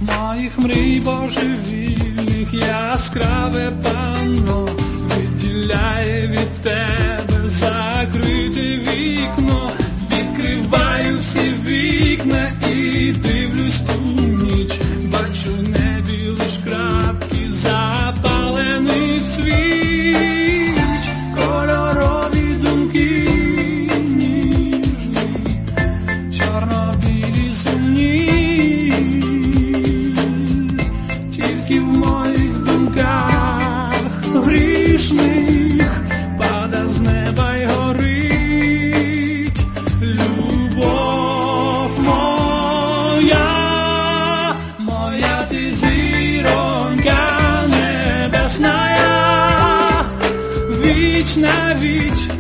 Моїх мрій божевільних яскраве панно відділяє від тебе закрите вікно. Відкриваю всі вікна і дивлюсь ту ніч. Бачу в небі лиш крапки запалених свіч. Кольорові думки ніжні, чорно-білі сумні. Тільки в моїх думках грішних пада з неба й горить любов моя, моя ти зіронька небесна, віч на віч.